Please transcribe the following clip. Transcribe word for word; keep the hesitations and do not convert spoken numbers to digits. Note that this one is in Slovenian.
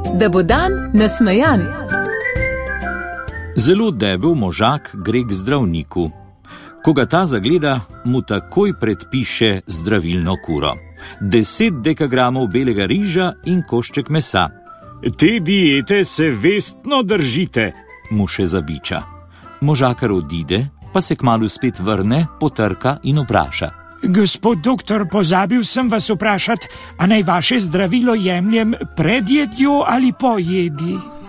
da bo dan nasmejan. Zelo debel možak gre k zdravniku. Ko ga ta zagleda, mu takoj predpiše zdravilno kuro. Deset dekagramov belega riža in košček mesa. Te diete se vestno držite, mu še zabiča. Možakar odide, pa se kmalu spet vrne, potrka in vpraša. Gospod doktor, pozabil sem vas vprašati, a naj vaše zdravilo jemljem pred jedjo ali po jedi?